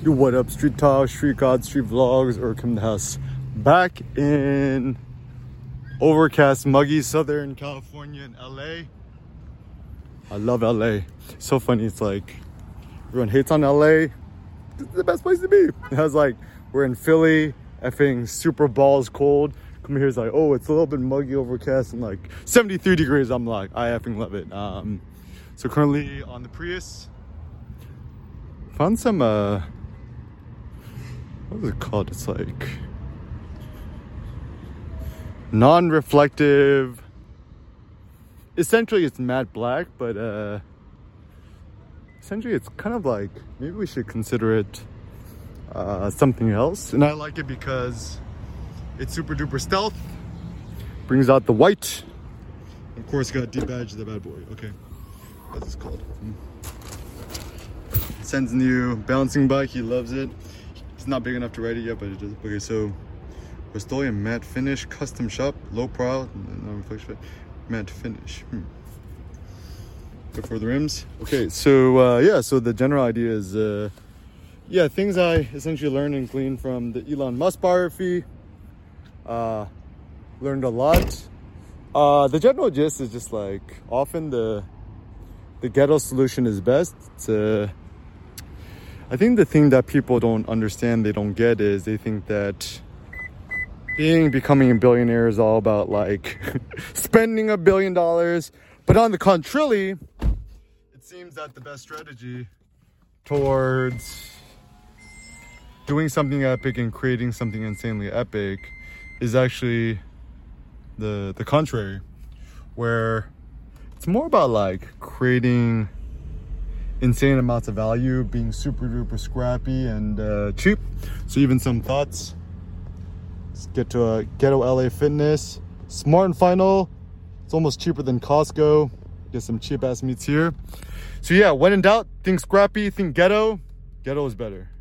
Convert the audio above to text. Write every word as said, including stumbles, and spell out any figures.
Yo, what up, Street Talk, Street God, Street Vlogs, or come to the house. Back in overcast, muggy Southern California in L A. I love L A. So funny, it's like everyone hates on L A. This is the best place to be. It was like we're in Philly, effing super balls cold. Come here, it's like, oh, it's a little bit muggy, overcast, and like seventy-three degrees. I'm like, I effing love it. Um, so currently on the Prius, found some uh. what is it called? It's like non-reflective. Essentially, it's matte black, but uh, essentially, it's kind of like maybe we should consider it uh, something else. And I like it because it's super duper stealth. Brings out the white. Of course, got debadge the bad boy. Okay, what's this called? Sends new bouncing bike. He loves it. It's not big enough to ride it yet, but it is. Okay, so Rust-Oleum matte finish, custom shop, low profile, non-reflection, matte finish. Hmm. Good for the rims. Okay, so uh, yeah, so the general idea is, uh, yeah, things I essentially learned and gleaned from the Elon Musk biography. Uh, learned a lot. Uh, the general gist is just like often the the ghetto solution is best. It's uh, I think the thing that people don't understand, they don't get, is they think that being, becoming a billionaire is all about like spending a billion dollars. But on the contrary, it seems that the best strategy towards doing something epic and creating something insanely epic is actually the, the contrary, where it's more about like creating insane amounts of value, being super duper scrappy and uh, cheap. So even some thoughts. Let's get to a Ghetto L A Fitness. Smart and Final. It's almost cheaper than Costco. Get some cheap ass meats here. So yeah, when in doubt, think scrappy, think ghetto. Ghetto is better.